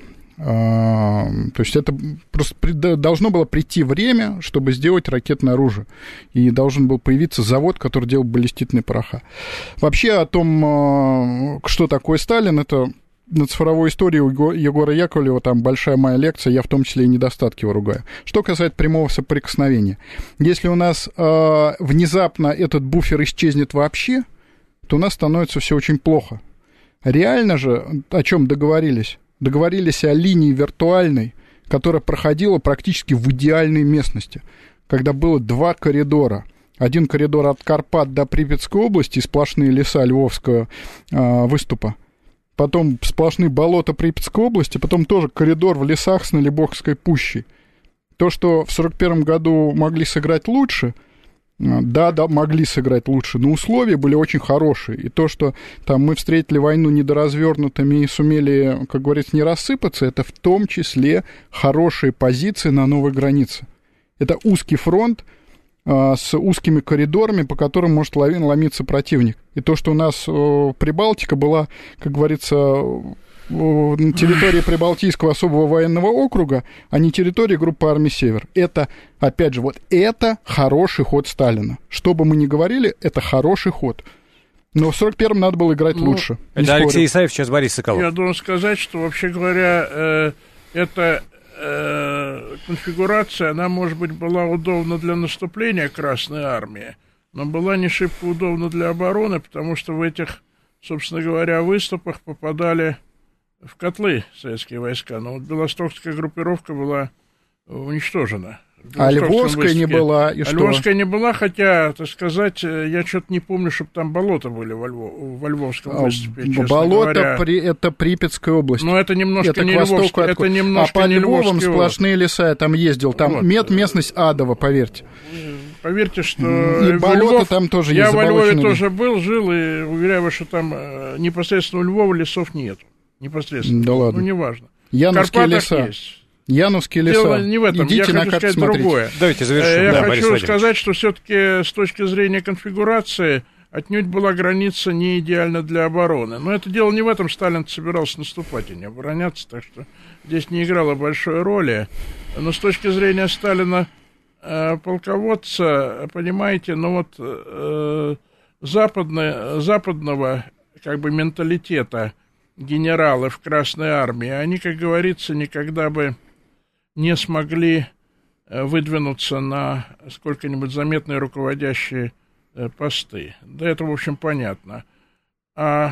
То есть это просто должно было прийти время, чтобы сделать ракетное оружие. И должен был появиться завод, который делал баллиститные пороха. Вообще о том, что такое Сталин, это на цифровой истории у Егора Яковлева там большая моя лекция, я в том числе и недостатки его ругаю. Что касается прямого соприкосновения. Если у нас э, внезапно этот буфер исчезнет вообще, то у нас становится все очень плохо. Реально же, о чем договорились? Договорились о линии виртуальной, которая проходила практически в идеальной местности, когда было два коридора. Один коридор от Карпат до Припятской области, сплошные леса Львовского э, выступа, потом сплошные болота Припятской области, потом тоже коридор в лесах с Налибокской пущей. То, что в сорок первом году могли сыграть лучше, да, да, могли сыграть лучше, но условия были очень хорошие. И то, что там мы встретили войну недоразвернутыми и сумели, как говорится, не рассыпаться, это в том числе хорошие позиции на новой границе. Это узкий фронт а, с узкими коридорами, по которым может ломиться противник. И то, что у нас о, Прибалтика была, как говорится, на территории Прибалтийского особого военного округа, а не территории группы армий «Север». Это, опять же, вот это хороший ход Сталина. Что бы мы ни говорили, это хороший ход. Но в сорок первом надо было играть ну, лучше. Это спорю. Алексей Исаев, сейчас Борис Соколов. Я должен сказать, что, вообще говоря, э, эта э, конфигурация, она, может быть, была удобна для наступления Красной Армии, но была не шибко удобна для обороны, потому что в этих, собственно говоря, выступах попадали в котлы советские войска. Но вот белостокская группировка была уничтожена А Львовская не была, и а что? Львовская не была, хотя, так сказать, я что-то не помню, чтобы там болота были во, Львов, во Львовском выступе, честно болото говоря. При, это Припятская область. Но это немножко это не Львовская. Это немножко а по не Львовам Львовский сплошные леса, я там ездил. Там вот. мет, местность адова, поверьте. Поверьте, что... И болото Львов, там тоже я есть. Я во Львове ли. тоже был, жил, и уверяю вас, что там непосредственно у Львова лесов нет. Непосредственно. Да ладно. Ну, неважно. Яновские леса. Есть. Яновские леса. Дело не в этом. Идите я на хочу карту сказать смотрите. другое. Давайте завершим. Я да, хочу сказать, что все-таки с точки зрения конфигурации отнюдь была граница не идеальна для обороны. Но это дело не в этом. Сталин собирался наступать и не обороняться, так что здесь не играло большой роли. Но с точки зрения Сталина, э, полководца, понимаете, ну вот э, западное, западного как бы менталитета генералы в Красной Армии, они, как говорится, никогда бы не смогли выдвинуться на сколько-нибудь заметные руководящие посты. Да это, в общем, понятно. А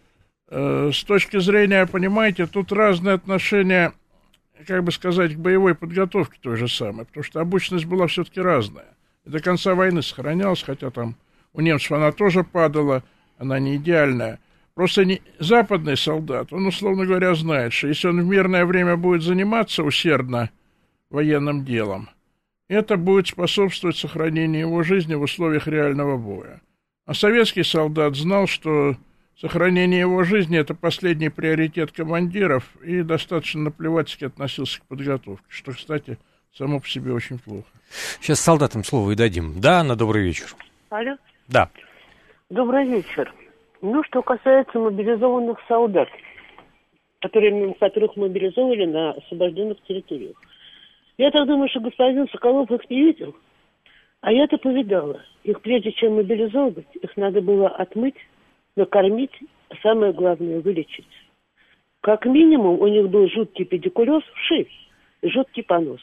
э, с точки зрения, понимаете, тут разные отношения, как бы сказать, к боевой подготовке той же самой, потому что обученность была все-таки разная. И до конца войны сохранялась, хотя там у немцев она тоже падала, она не идеальная. Просто не, западный солдат, он, условно говоря, знает, что если он в мирное время будет заниматься усердно военным делом, это будет способствовать сохранению его жизни в условиях реального боя. А советский солдат знал, что сохранение его жизни – это последний приоритет командиров, и достаточно наплевательски относился к подготовке, что, кстати, само по себе очень плохо. Сейчас солдатам слово и дадим. Да, Анна, добрый вечер. Алло. Да. Добрый вечер. Ну, что касается мобилизованных солдат, которые, которых мобилизовали на освобожденных территориях. Я так думаю, что господин Соколов их не видел, а я-то повидала. Их прежде чем мобилизовывать, их надо было отмыть, накормить, а самое главное вылечить. Как минимум у них был жуткий педикулез в шее и жуткий понос.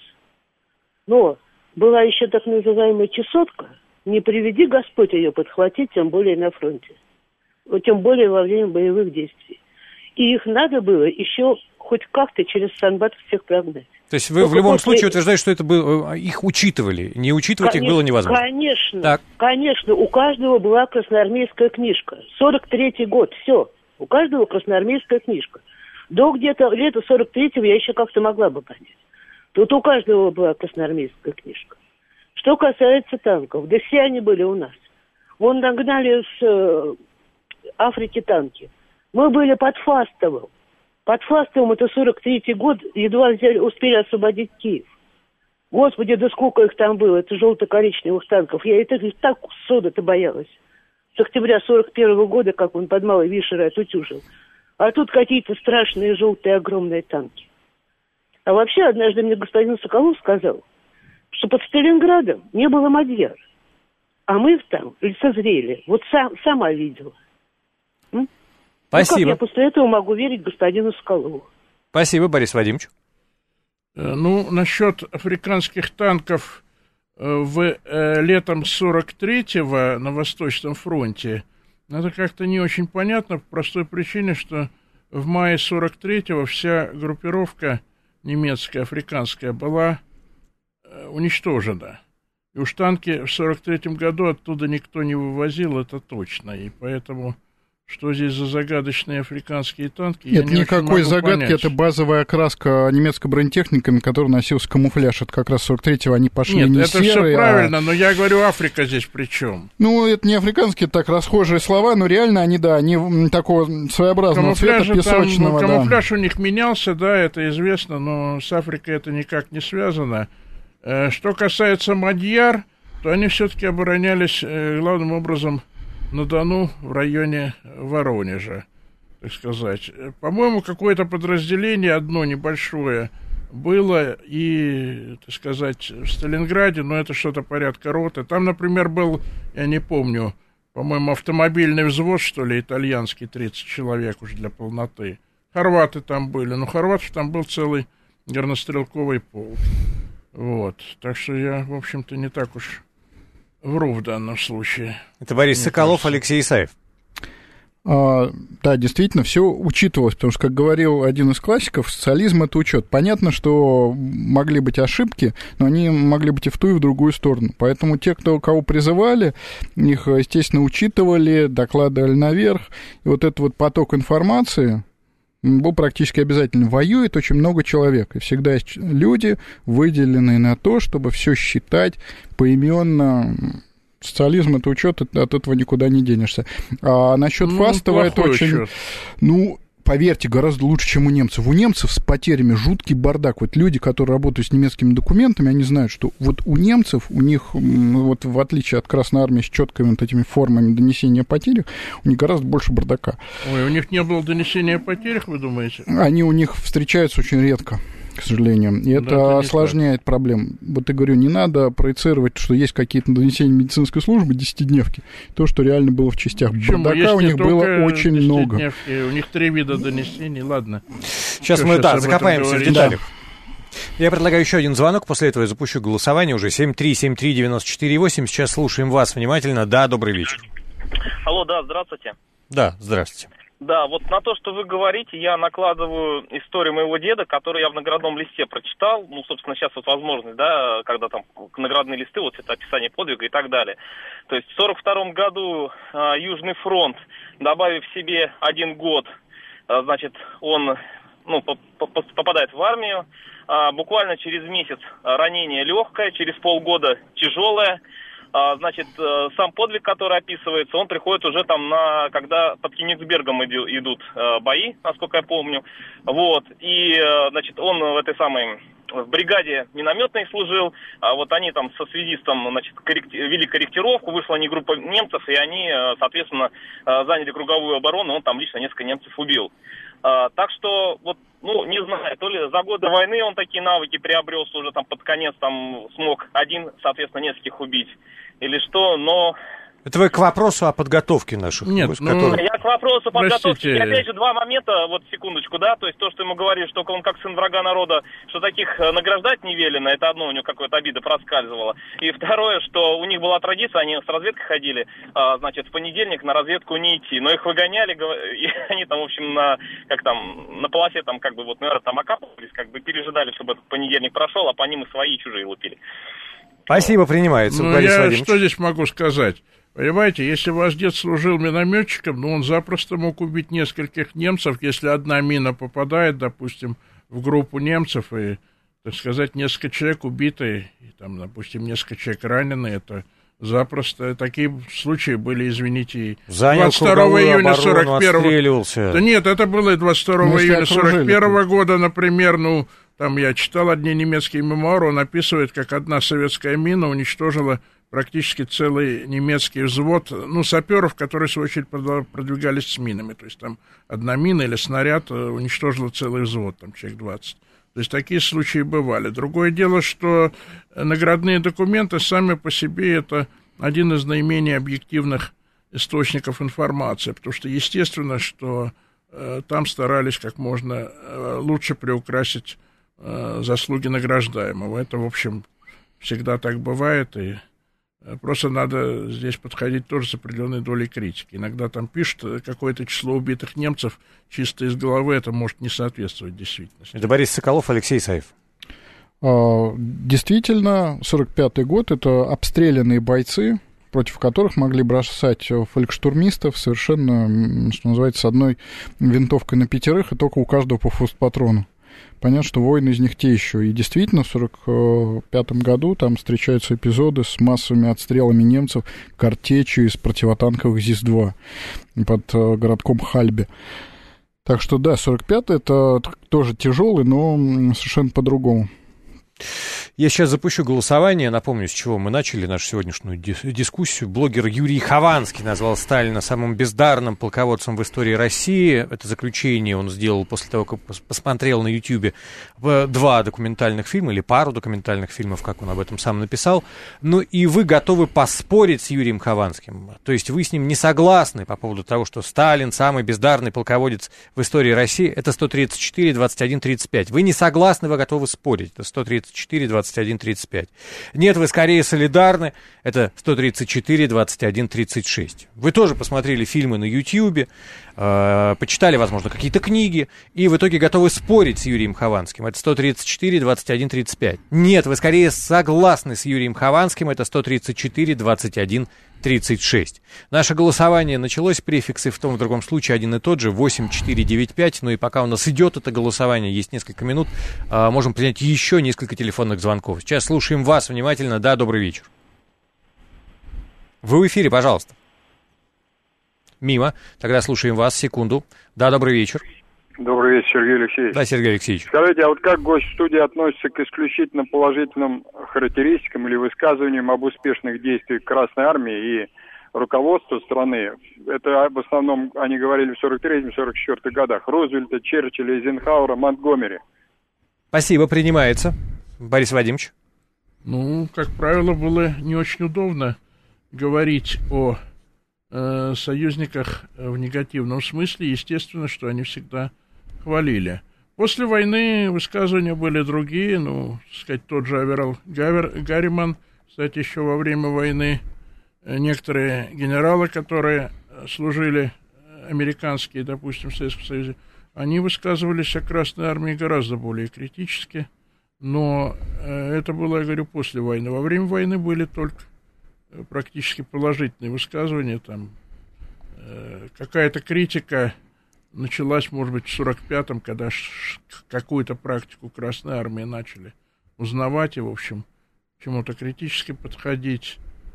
Но была еще так называемая чесотка, не приведи Господь ее подхватить, тем более на фронте. Тем более во время боевых действий. И их надо было еще хоть как-то через Санбат всех прогнать. То есть вы Только в любом после... случае утверждаете, что это было, их учитывали, не учитывать конечно, их было невозможно? Конечно, так. конечно, у каждого была красноармейская книжка. сорок третий год, все, у каждого красноармейская книжка. До где-то лета сорок третьего я еще как-то могла бы понять. Тут у каждого была красноармейская книжка. Что касается танков, да все они были у нас. Вон нагнали с э, Африки танки. Мы были под Фастовым. Под Фастовым, это сорок третий год, едва взяли, успели освободить Киев. Господи, да сколько их там было, это желто-коричневых танков. Я и так, и так сода-то боялась. С октября сорок первого года, как он под Малой Вишерой отутюжил. А тут какие-то страшные желтые огромные танки. А вообще, однажды мне господин Соколов сказал, что под Сталинградом не было Мадьяр. А мы там лицезрели. Вот сам, сама видела. М? Спасибо. Ну, как я после этого могу верить господину Соколову? Спасибо, Борис Вадимович. Ну, насчет африканских танков в э, летом сорок третьего на Восточном фронте, это как-то не очень понятно по простой причине, что в мае сорок третьего вся группировка немецкая, африканская, была э, уничтожена. И уж танки в сорок третьем году оттуда никто не вывозил, это точно. И поэтому, что здесь за загадочные африканские танки, Нет, я не никакой очень могу загадки, понять. это базовая окраска немецкой бронетехники, на которой носился камуфляж. Это как раз сорок третьего они пошли Нет, не это серые, все правильно, а... но я говорю, Африка здесь при чем? Ну, это не африканские, так расхожие слова, но реально они, да, они такого своеобразного цвета песочного. Там, ну, камуфляж да. у них менялся, да, это известно, но с Африкой это никак не связано. Что касается Мадьяр, то они все-таки оборонялись главным образом на Дону, в районе Воронежа, так сказать. По-моему, какое-то подразделение, одно небольшое, было и, так сказать, в Сталинграде, но это что-то порядка роты. Там, например, был, я не помню, по-моему, автомобильный взвод, что ли, итальянский, тридцать человек уже для полноты. Хорваты там были, но хорватов там был целый горнострелковый полк. Вот, так что я, в общем-то, не так уж вру в данном случае. Это Борис Мне Соколов, кажется. Алексей Исаев. А, да, действительно, все учитывалось, потому что, как говорил один из классиков, социализм — это учет. Понятно, что могли быть ошибки, но они могли быть и в ту, и в другую сторону. Поэтому те, кто, кого призывали, их, естественно, учитывали, докладывали наверх. И вот этот вот поток информации был практически обязательно. Воюет очень много человек, и всегда есть люди, выделенные на то, чтобы все считать поименно. Социализм — это учет, от этого никуда не денешься. А насчет ну, Фастова это очень... Учет. Ну, поверьте, гораздо лучше, чем у немцев. У немцев с потерями жуткий бардак. Вот люди, которые работают с немецкими документами, они знают, что вот у немцев, у них, вот в отличие от Красной Армии с четкими вот этими формами донесения о потерях, у них гораздо больше бардака. Ой, у них не было донесения о потерях, вы думаете? Они у них встречаются очень редко, к сожалению. И это, да, это осложняет проблему. Вот я говорю, не надо проецировать, что есть какие-то донесения медицинской службы, десятидневки. То, что реально было в частях. Почему? Бардака есть у них было очень много. У них три вида донесений, ладно. Сейчас Что мы, сейчас да, закопаемся в деталях. Да. Я предлагаю еще один звонок, после этого я запущу голосование уже. семь три семь три девять четыре восемь. Сейчас слушаем вас внимательно. Да, добрый вечер. Алло, да, здравствуйте. Да, здравствуйте. Да, вот на то, что вы говорите, я накладываю историю моего деда, которую я в наградном листе прочитал. Ну, собственно, сейчас вот возможность, да, когда там наградные листы, вот это описание подвига и так далее. То есть в сорок втором году э, Южный фронт, добавив себе один год, э, значит, он ну, попадает в армию. Э, буквально через месяц ранение легкое, через полгода тяжелое. Значит, сам подвиг, который описывается, он приходит уже там на, когда под Кенигсбергом идут бои, насколько я помню. Вот. И, значит, он в этой самой в бригаде минометной служил, а вот они там со связистом, значит, корректи... вели корректировку, вышла не группа немцев, и они, соответственно, заняли круговую оборону, он там лично несколько немцев убил. Так что, вот, ну, не знаю, то ли за годы войны он такие навыки приобрел, что уже там под конец там смог один, соответственно, нескольких убить, или что, но... Это вы к вопросу о подготовке наших Нет, войск, ну, которые... Я к вопросу подготовки. Простите. И опять же, два момента, вот секундочку, да, то есть то, что ему говорили, что он как сын врага народа, что таких награждать не велено, это одно у него какое-то обида проскальзывало. И второе, что у них была традиция, они с разведкой ходили, а, значит, в понедельник на разведку не идти, но их выгоняли, и они там, в общем, на, как там, на полосе там, как бы, вот, наверное, там окапывались, как бы пережидали, чтобы этот понедельник прошел, а по ним и свои, и чужие лупили. Спасибо, принимается. Ну, я что здесь могу сказать? Понимаете, если ваш дед служил минометчиком, ну, он запросто мог убить нескольких немцев, если одна мина попадает, допустим, в группу немцев, и, так сказать, несколько человек убиты, и там, допустим, несколько человек ранены, это запросто. Такие случаи были, извините, двадцать второго июня сорок первого. Да нет, это было и двадцать второго июня сорок первого года, например, ну, там я читал одни немецкие мемуары, он описывает, как одна советская мина уничтожила практически целый немецкий взвод, ну, саперов, которые, в свою очередь, продвигались с минами. То есть там одна мина или снаряд уничтожила целый взвод, там человек двадцать. То есть такие случаи бывали. Другое дело, что наградные документы сами по себе это один из наименее объективных источников информации, потому что естественно, что э, там старались как можно э, лучше приукрасить э, заслуги награждаемого. Это, в общем, всегда так бывает, и просто надо здесь подходить тоже с определенной долей критики. Иногда там пишут какое-то число убитых немцев чисто из головы, это может не соответствовать действительности. Это Борис Соколов, Алексей Исаев. Действительно, сорок пятый год — это обстрелянные бойцы, против которых могли бросать фолькштурмистов совершенно, что называется, с одной винтовкой на пятерых, и только у каждого по фуст-патрону. Понятно, что войны из них те еще. И действительно, в сорок пятом году там встречаются эпизоды с массовыми отстрелами немцев картечью из противотанковых ЗИС-два под городком Хальбе. Так что да, сорок пятый это тоже тяжелый, но совершенно по-другому. Я сейчас запущу голосование. Напомню, с чего мы начали нашу сегодняшнюю дискуссию. Блогер Юрий Хованский назвал Сталина самым бездарным полководцем в истории России. Это заключение он сделал после того, как посмотрел на Ютьюбе два документальных фильма, или пару документальных фильмов, как он об этом сам написал. Ну и вы готовы поспорить с Юрием Хованским? То есть вы с ним не согласны по поводу того, что Сталин самый бездарный полководец в истории России? Это сто тридцать четыре двадцать один тридцать пять. Вы не согласны, вы готовы спорить? Это сто тридцать четыре двадцать двадцать один тридцать пять. Нет, вы скорее солидарны, это сто тридцать четыре двадцать один тридцать шесть. Вы тоже посмотрели фильмы на Ютьюбе, э, почитали, возможно, какие-то книги, и в итоге готовы спорить с Юрием Хованским. Это сто тридцать четыре двадцать один тридцать пять. Нет, вы скорее согласны с Юрием Хованским, это сто тридцать четыре двадцать один тридцать шесть. Наше голосование началось, префиксы в том и в другом случае один и тот же, восемь четыре девять пять. Ну и пока у нас идет это голосование, есть несколько минут, э, можем принять еще несколько телефонных звонков. Сейчас слушаем вас внимательно. Да, добрый вечер. Вы в эфире, пожалуйста. Мимо. Тогда слушаем вас. Секунду. Да, добрый вечер. Добрый вечер, Сергей Алексеевич. Да, Сергей Алексеевич. Скажите, а вот как гость студии относится к исключительно положительным характеристикам или высказываниям об успешных действиях Красной Армии и руководства страны? Это в основном они говорили в сорок третьем — сорок четвёртом годах. Рузвельта, Черчилля, Эйзенхауэра, Монтгомери. Спасибо, принимается. Борис Вадимович. Ну, как правило, было не очень удобно говорить о э, союзниках в негативном смысле. Естественно, что они всегда хвалили. После войны высказывания были другие, ну, так сказать, тот же Аверал Гарриман, кстати, еще во время войны, некоторые генералы, которые служили, американские, допустим, в Советском Союзе, они высказывались о Красной Армии гораздо более критически, но это было, я говорю, после войны. Во время войны были только практически положительные высказывания, там какая-то критика началась, может быть, в сорок пятом, когда какую-то практику Красной Армии начали узнавать и, в общем, к чему-то критически подходить.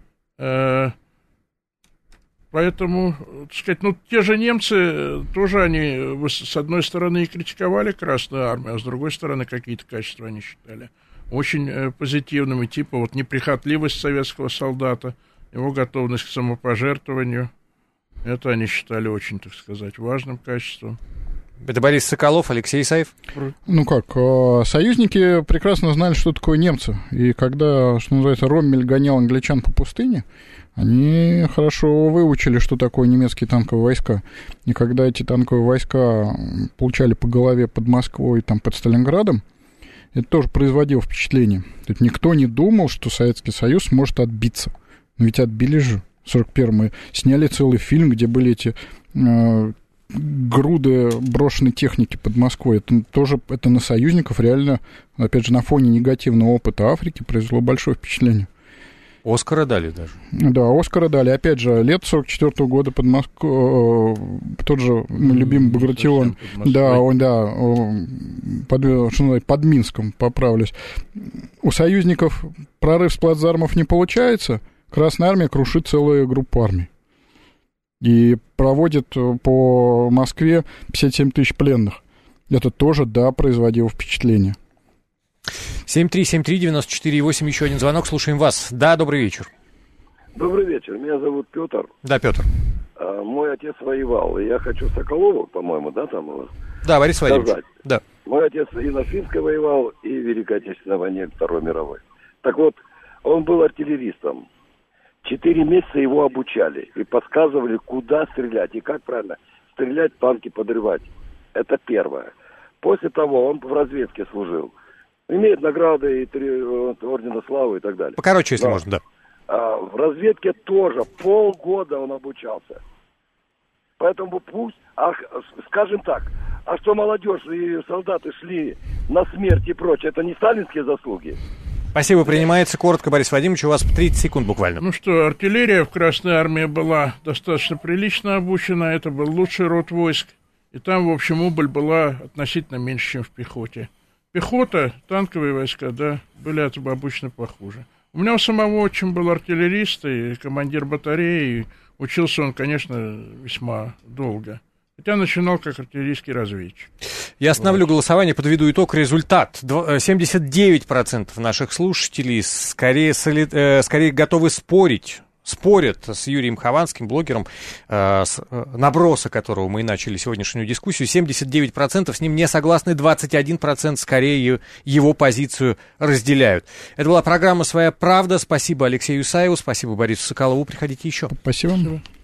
Поэтому, так сказать, ну, те же немцы, тоже они, с одной стороны, и критиковали Красную Армию, а с другой стороны, какие-то качества они считали очень позитивными, типа вот неприхотливость советского солдата, его готовность к самопожертвованию. Это они считали очень, так сказать, важным качеством. Это Борис Соколов, Алексей Исаев. Ну как, союзники прекрасно знали, что такое немцы. И когда, что называется, Роммель гонял англичан по пустыне, они хорошо выучили, что такое немецкие танковые войска. И когда эти танковые войска получали по голове под Москвой, там, под Сталинградом, это тоже производило впечатление. Тут никто не думал, что Советский Союз может отбиться. Но ведь отбили же. В сорок первом мы сняли целый фильм, где были эти э, груды брошенной техники под Москвой. Это тоже это на союзников реально, опять же, на фоне негативного опыта Африки произвело большое впечатление. Оскара дали даже. Да, Оскара дали. Опять же, лето сорок четвёртого года под Москвой, э, тот же мой любимый Багратион, да, он, да, под, что называется, под Минском, поправлюсь. У союзников прорыв с плацдармов не получается, Красная Армия крушит целую группу армий. И проводит по Москве пятьдесят семь тысяч пленных. Это тоже, да, производило впечатление. семь три семь три девяносто четыре восемь, еще один звонок, слушаем вас. Да, добрый вечер. Добрый вечер, меня зовут Петр. Да, Петр. А, мой отец воевал, и я хочу Соколову, по-моему, да, там его Да, Борис Владимирович. Да. Мой отец и на Финской воевал, и в Великой Отечественной войне, Второй мировой. Так вот, он был артиллеристом. Четыре месяца его обучали и подсказывали, куда стрелять и как правильно стрелять, танки подрывать. Это первое. После того он в разведке служил. Имеет награды и три ордена славы и так далее. Покороче, если да. можно, да. А в разведке тоже полгода он обучался. Поэтому пусть, а, скажем так, а что молодежь и солдаты шли на смерть и прочее, это не сталинские заслуги? Спасибо, принимается коротко, Борис Вадимович, у вас тридцать секунд буквально. Ну что, артиллерия в Красной Армии была достаточно прилично обучена, это был лучший род войск, и там, в общем, убыль была относительно меньше, чем в пехоте. Пехота, танковые войска, да, были обычно похуже. У меня у самого отчим был артиллерист и командир батареи, и учился он, конечно, весьма долго. Хотя начинал как артиллерийский разведчик. Я остановлю вот. голосование, подведу итог. Результат. семьдесят девять процентов наших слушателей скорее, соли... э, скорее готовы спорить. Спорят с Юрием Хованским, блогером, э, с, э, наброса которого мы и начали сегодняшнюю дискуссию. семьдесят девять процентов с ним не согласны, двадцать один процент скорее его позицию разделяют. Это была программа «Своя правда». Спасибо Алексею Исаеву, спасибо Борису Соколову. Приходите еще. Спасибо. спасибо.